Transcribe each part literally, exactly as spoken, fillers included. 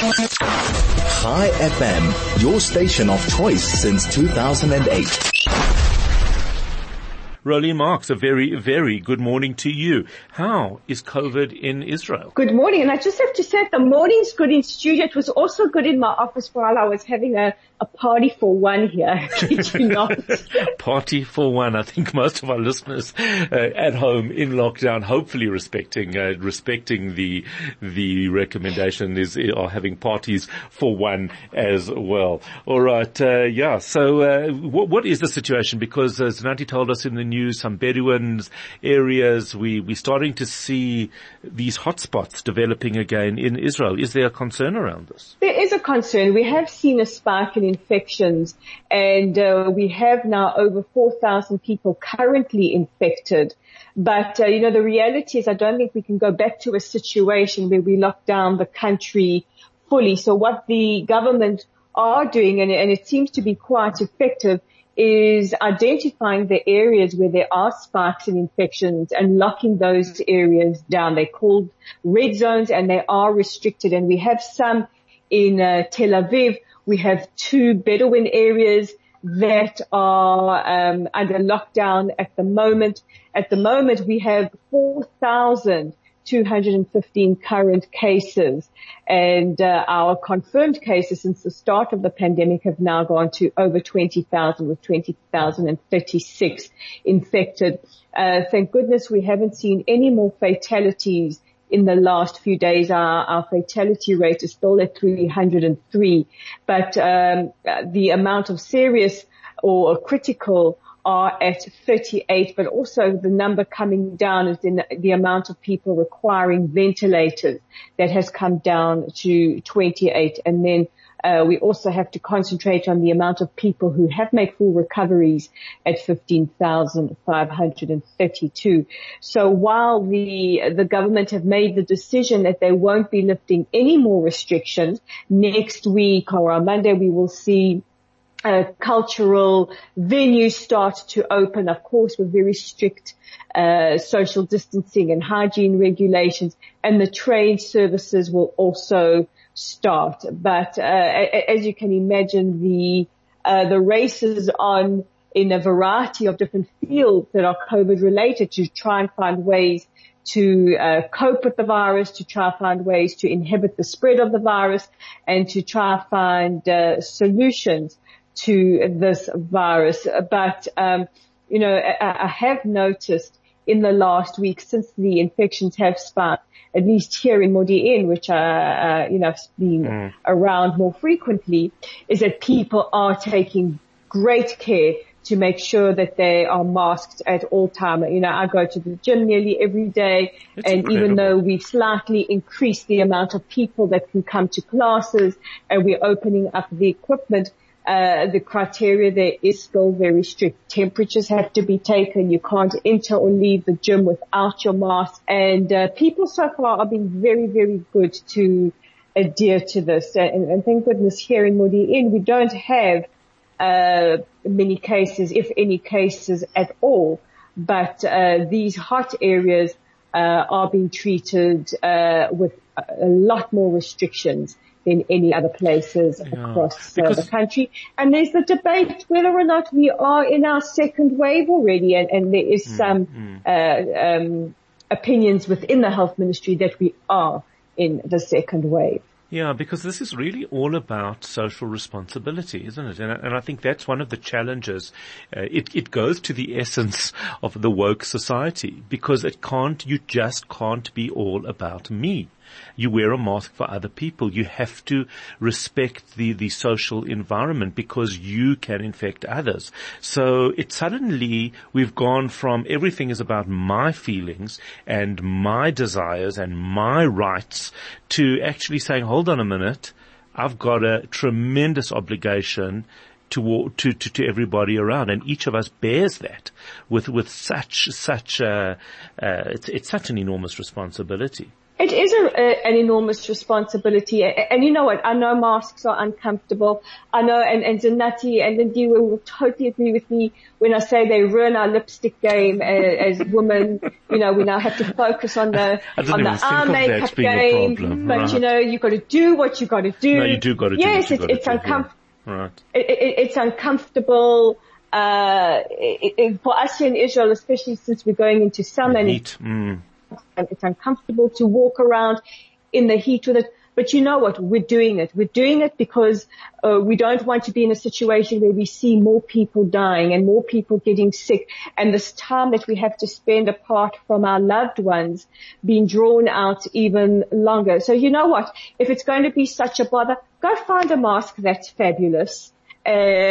Chai F M, your station of choice since two thousand eight. Roly Marks, a very, very good morning to you. How is COVID in Israel? Good morning. And I just have to say, the morning's good in studio. It was also good in my office while I was having a, a party for one here. Did you not? Party for one. I think most of our listeners uh, at home in lockdown, hopefully respecting uh, respecting the the recommendation, is are having parties for one as well. All right. Uh, yeah. So uh, what, what is the situation? Because as Zanati told us in the news, some Bedouin areas, we, we're starting to see these hotspots developing again in Israel. Is there a concern around this? There is a concern. We have seen a spike in infections, and uh, we have now over four thousand people currently infected. But, uh, you know, the reality is I don't think we can go back to a situation where we lock down the country fully. So what the government are doing, and, and it seems to be quite effective, is identifying the areas where there are spikes in infections and locking those areas down. They're called red zones and they are restricted. And we have some in uh, Tel Aviv. We have two Bedouin areas that are um, under lockdown at the moment. At the moment, we have four thousand two hundred fifteen current cases, and uh, our confirmed cases since the start of the pandemic have now gone to over twenty thousand, with twenty thousand thirty-six infected. Uh, thank goodness we haven't seen any more fatalities in the last few days. Our, our fatality rate is still at three hundred three, but um, the amount of serious or critical are at thirty-eight, but also the number coming down is in the amount of people requiring ventilators that has come down to twenty-eight. And then uh, we also have to concentrate on the amount of people who have made full recoveries at fifteen thousand five hundred thirty-two. So while the the government have made the decision that they won't be lifting any more restrictions, next week or on Monday we will see Uh, cultural venues start to open, of course, with very strict uh, social distancing and hygiene regulations, and the train services will also start. But uh, as you can imagine, the uh, the races on in a variety of different fields that are COVID related to try and find ways to uh, cope with the virus, to try and find ways to inhibit the spread of the virus, and to try and find uh, solutions to this virus. But, um, you know, I, I have noticed in the last week, since the infections have spiked, at least here in Modi'in, which I, uh, you know, I've been mm. around more frequently, is that people are taking great care to make sure that they are masked at all time. You know, I go to the gym nearly every day, it's and incredible. even though we've slightly increased the amount of people that can come to classes and we're opening up the equipment, Uh, the criteria there is still very strict. Temperatures have to be taken. You can't enter or leave the gym without your mask. And uh, people so far are being very, very good to adhere to this. And, and thank goodness here in Modi'in we don't have uh, many cases, if any cases at all. But uh, these hot areas uh, are being treated uh, with a lot more restrictions than any other places yeah, across uh, the country. And there's the debate whether or not we are in our second wave already. And, and there is mm, some mm. Uh, um, opinions within the health ministry that we are in the second wave. Yeah, because this is really all about social responsibility, isn't it? And, and I think that's one of the challenges. Uh, it, it goes to the essence of the woke society, because it can't, you just can't be all about me. You wear a mask for other people. You have to respect the, the social environment, because you can infect others. So it suddenly, we've gone from everything is about my feelings and my desires and my rights to actually saying, hold on a minute, I've got a tremendous obligation to, to, to, to everybody around, and each of us bears that with, with such, such, uh, uh, it's, it's such an enormous responsibility. It is a, a, an enormous responsibility. And, and you know what? I know masks are uncomfortable. I know, and, and Zanati and Lindy will totally agree with me when I say they ruin our lipstick game as, as women. You know, we now have to focus on the, on the eye makeup game. But right. you know, you've got to do what you've got to do. No, you do got to do yes, what it, it's uncomfortable. Right. It, it, it's uncomfortable. Uh, it, it, for us here in Israel, especially since we're going into summer, and heat. Mm. and it's uncomfortable to walk around in the heat with it. But you know what? We're doing it. We're doing it because uh, we don't want to be in a situation where we see more people dying and more people getting sick, and this time that we have to spend apart from our loved ones being drawn out even longer. So you know what? If it's going to be such a bother, go find a mask that's fabulous uh,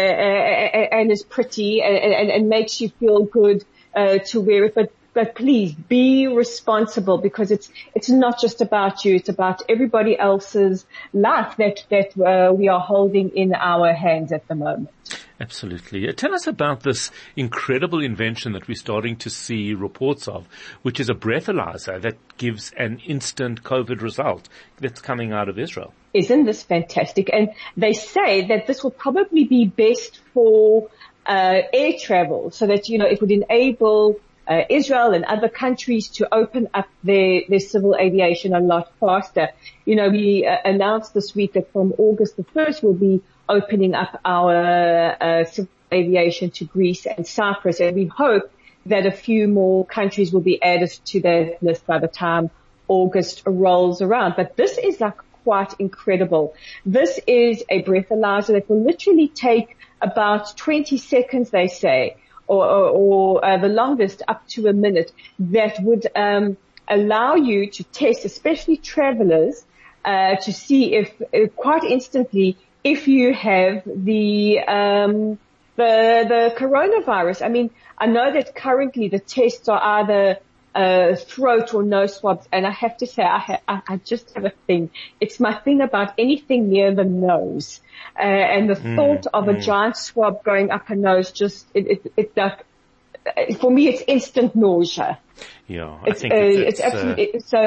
and is pretty and, and, and makes you feel good uh, to wear it. But But please be responsible, because it's it's not just about you; it's about everybody else's life that that uh, we are holding in our hands at the moment. Absolutely. Tell us about this incredible invention that we're starting to see reports of, which is a breathalyzer that gives an instant COVID result that's coming out of Israel. Isn't this fantastic? And they say that this will probably be best for uh, air travel, so that you know it would enable Uh, Israel and other countries to open up their, their civil aviation a lot faster. You know, we uh, announced this week that from August the first we'll be opening up our uh, civil aviation to Greece and Cyprus, and we hope that a few more countries will be added to that list by the time August rolls around. But this is like quite incredible. This is a breathalyzer that will literally take about twenty seconds, they say, or, or, or uh, the longest up to a minute, that would um, allow you to test, especially travelers, uh, to see if, uh, quite instantly, if you have the um, the the coronavirus. I mean, I know that currently the tests are either uh, throat or nose swabs, and I have to say, I, ha- I, I just have a thing. It's my thing about anything near the nose. Uh, and the mm, thought of mm. a giant swab going up a nose just, it, it, it, like, for me, it's instant nausea. Yeah, I it's, think uh, it's, it's absolutely, uh, so,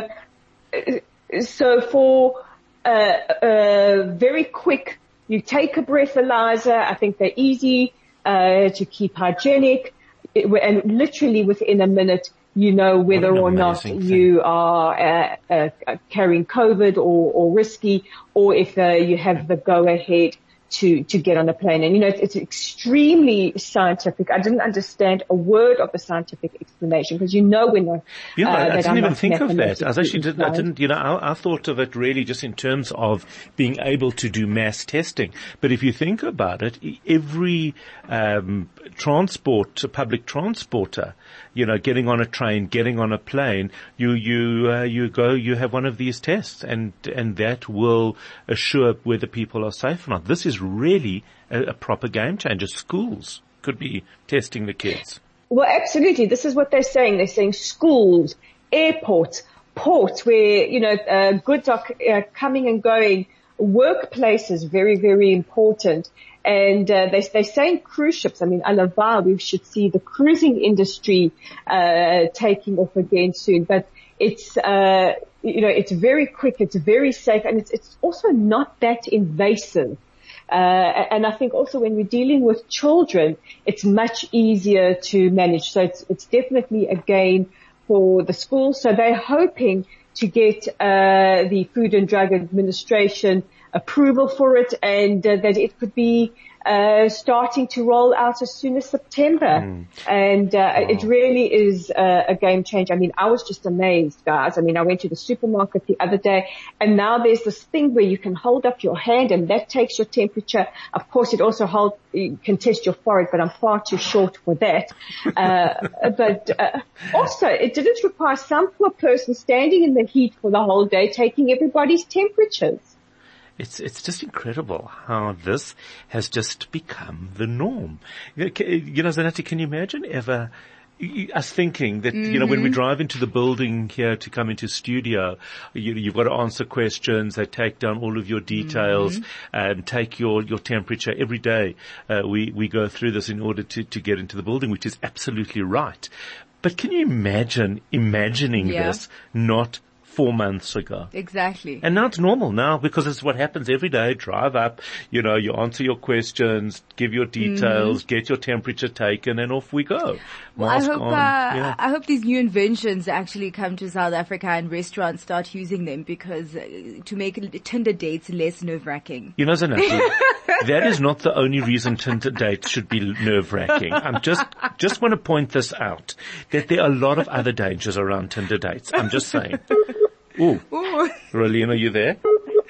uh, so for, uh, uh, very quick, you take a breathalyzer. I think they're easy, uh, to keep hygienic, it, and literally within a minute, you know whether or not thing. you are uh, uh, carrying COVID or, or risky, or if uh, you have the go-ahead to to get on a plane. And you know, it's, it's extremely scientific. I didn't understand a word of the scientific explanation, because you know when uh, yeah, I, I didn't I'm even think of that. I actually didn't. I didn't. You know, I, I thought of it really just in terms of being able to do mass testing. But if you think about it, every um, transport, public transporter, you know, getting on a train, getting on a plane, you you uh, you go, you have one of these tests, and and that will assure whether people are safe or not. This is really a, a proper game changer. Schools could be testing the kids. Well, absolutely. This is what they're saying. They're saying schools, airports, ports, where, you know, uh, goods are uh, coming and going, workplaces, very, very important. And uh, they, they're saying cruise ships. I mean, Alava, we should see the cruising industry uh, taking off again soon. But it's, uh, you know, it's very quick, it's very safe, and it's, it's also not that invasive. Uh, and I think also when we're dealing with children, it's much easier to manage. So it's, it's definitely a gain for the schools. So they're hoping to get uh, the Food and Drug Administration approval for it, and uh, that it could be uh, starting to roll out as soon as September. Mm. And uh, wow. It really is uh, a game changer. I mean, I was just amazed, guys. I mean, I went to the supermarket the other day, and now there's this thing where you can hold up your hand, and that takes your temperature. Of course, it also hold, you can test your forehead, but I'm far too short for that. Uh, but uh, also, it didn't require some poor person standing in the heat for the whole day taking everybody's temperatures. It's it's just incredible how this has just become the norm. You know, you know, Zanati, can you imagine ever us thinking that, mm-hmm. you know, when we drive into the building here to come into studio, you, you've got to answer questions. They take down all of your details mm-hmm. and take your, your temperature every day. Uh, we, we go through this in order to, to get into the building, which is absolutely right. But can you imagine imagining yeah. this not four months ago. Exactly. And now it's normal now because it's what happens every day. Drive up, you know, you answer your questions, give your details, mm-hmm. get your temperature taken, and off we go. Well, I hope, on, uh, yeah. I hope these new inventions actually come to South Africa and restaurants start using them because uh, to make Tinder dates less nerve-wracking. You know, Zanati, that is not the only reason Tinder dates should be nerve-wracking. I'm just, just want to point this out, that there are a lot of other dangers around Tinder dates. I'm just saying. Ooh. Ooh. Rolene, are you there?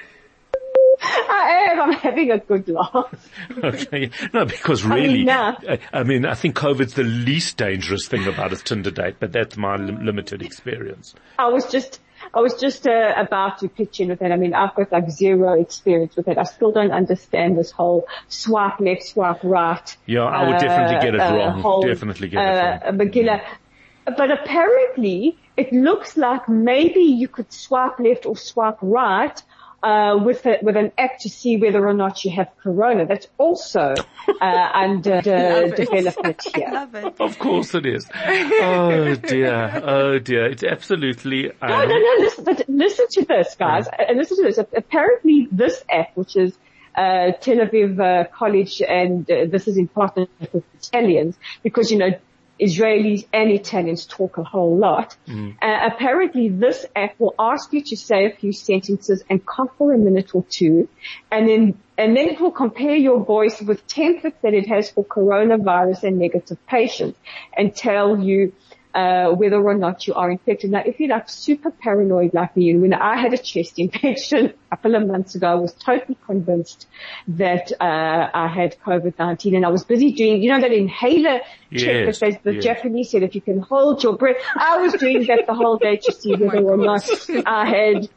I am. I'm having a good laugh. Okay. No, because really, I mean, I, I mean, I think COVID's the least dangerous thing about a Tinder date, but that's my lim- limited experience. I was just, I was just uh, about to pitch in with that. I mean, I've got like zero experience with it. I still don't understand this whole swipe left, swipe right. Yeah, I would uh, definitely get it uh, wrong. Whole, definitely get uh, it wrong. Beginner. But apparently, it looks like maybe you could swipe left or swipe right uh with a, with an app to see whether or not you have corona. That's also uh under uh, development here. I love it. Of course it is. Oh dear. Oh dear. It's absolutely. Um... No, no, no. Listen, but listen to this, guys. Yeah. And listen to this. Apparently, this app, which is uh Tel Aviv uh, College, and uh, this is in partnership with Italians, because you know Israelis and Italians talk a whole lot. Mm. Uh, apparently this app will ask you to say a few sentences and cough for a minute or two, and then and then it will compare your voice with templates that it has for coronavirus and negative patients and tell you uh whether or not you are infected. Now, if you're like super paranoid like me, and when I had a chest infection a couple of months ago, I was totally convinced that uh I had COVID nineteen, and I was busy doing, you know, that inhaler yes, check that the yes. Japanese said if you can hold your breath. I was doing that the whole day to see whether oh or not I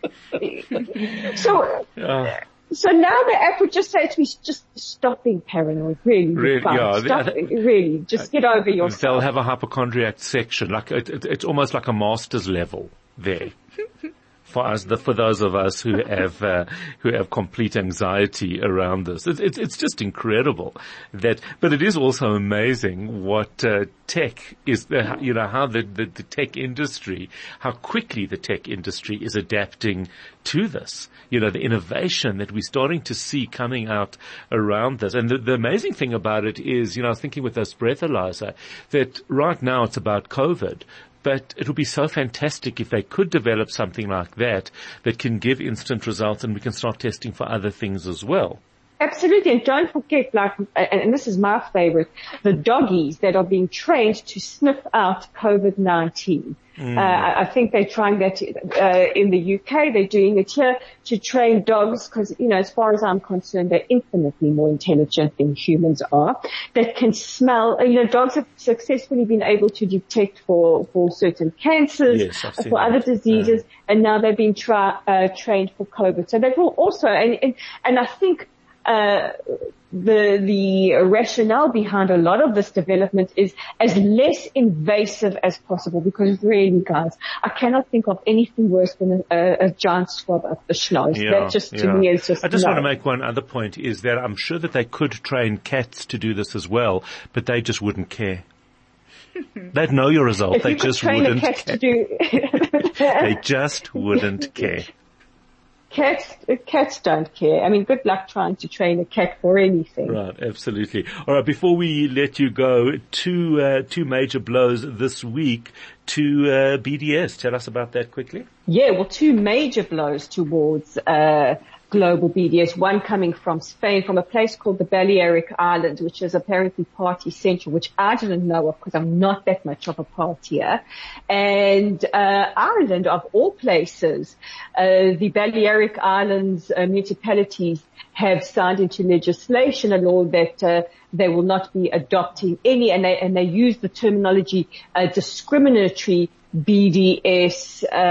had. So. Uh. So now the app would just say to me, just stop being paranoid, really. Really, yeah, stop, uh, really, just get over yourself. They'll have a hypochondriac section, like it, it, it's almost like a master's level there. For us, the, for those of us who have uh, who have complete anxiety around this, it's it's, it's just incredible that. But it is also amazing what uh, tech is. The, you know how the, the the tech industry, how quickly the tech industry is adapting to this. You know, the innovation that we're starting to see coming out around this. And the, the amazing thing about it is, you know, I was thinking with this breathalyzer that right now it's about COVID. But it would be so fantastic if they could develop something like that that can give instant results, and we can start testing for other things as well. Absolutely. And don't forget, like, and this is my favorite, the doggies that are being trained to sniff out COVID nineteen. Mm. Uh, I think they're trying that uh, in the U K. They're doing it here to train dogs because, you know, as far as I'm concerned, they're infinitely more intelligent than humans are. That can smell, you know, dogs have successfully been able to detect for, for certain cancers, yes, I've seen for that. other diseases, yeah. And now they're being tra- uh, trained for COVID. So that will also, and, and, and I think, uh, the, the rationale behind a lot of this development is as less invasive as possible, because really, guys, I cannot think of anything worse than a, a giant swab up the schnoz. Yeah, that just, to yeah. me, is just I just no. want to make one other point, is that I'm sure that they could train cats to do this as well, but they just wouldn't care. They'd know your result. If they you could just train wouldn't a cat care. to do They just wouldn't care. Cats, cats don't care. I mean, good luck trying to train a cat for anything. Right, absolutely. All right, before we let you go, two uh, two major blows this week to uh, B D S. Tell us about that quickly. Yeah, well, two major blows towards uh global B D S, one coming from Spain, from a place called the Balearic Islands, which is apparently party central, which I didn't know of because I'm not that much of a partier. And uh Ireland, of all places, uh the Balearic Islands uh, municipalities have signed into legislation a law that uh, they will not be adopting any, and they, and they use the terminology uh, discriminatory B D S uh,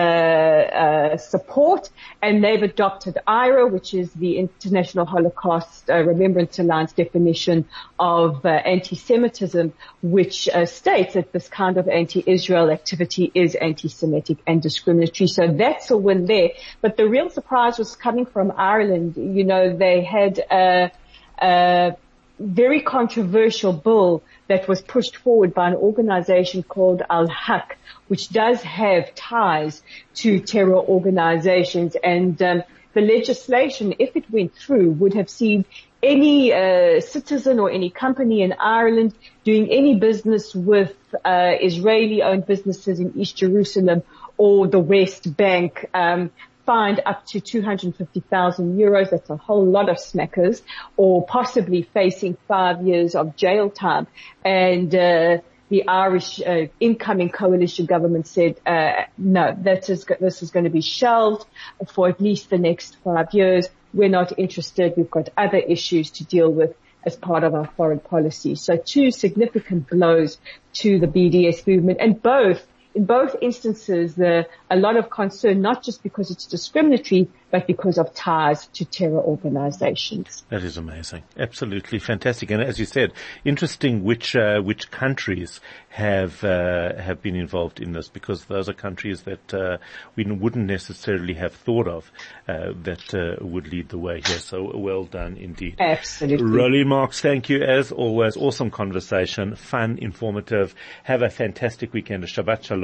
uh support, and they've adopted I R A, which is the International Holocaust uh, Remembrance Alliance definition of uh, anti-Semitism, which uh, states that this kind of anti-Israel activity is anti-Semitic and discriminatory. So that's a win there. But the real surprise was coming from Ireland. You know, they had uh uh very controversial bill that was pushed forward by an organization called Al-Haq, which does have ties to terror organizations. And um, the legislation, if it went through, would have seen any uh, citizen or any company in Ireland doing any business with uh, Israeli-owned businesses in East Jerusalem or the West Bank um, fined up to two hundred fifty thousand euros. That's a whole lot of smackers, or possibly facing five years of jail time. And uh, the Irish uh, incoming coalition government said, uh, no, that is, this is going to be shelved for at least the next five years. We're not interested. We've got other issues to deal with as part of our foreign policy. So two significant blows to the B D S movement, and both In both instances, there a lot of concern, not just because it's discriminatory, but because of ties to terror organizations. That is amazing. Absolutely fantastic. And as you said, interesting which, uh, which countries have, uh, have been involved in this, because those are countries that, uh, we wouldn't necessarily have thought of, uh, that, uh, would lead the way here. So well done indeed. Absolutely. Rolene Marks, thank you as always. Awesome conversation, fun, informative. Have a fantastic weekend. Shabbat Shalom.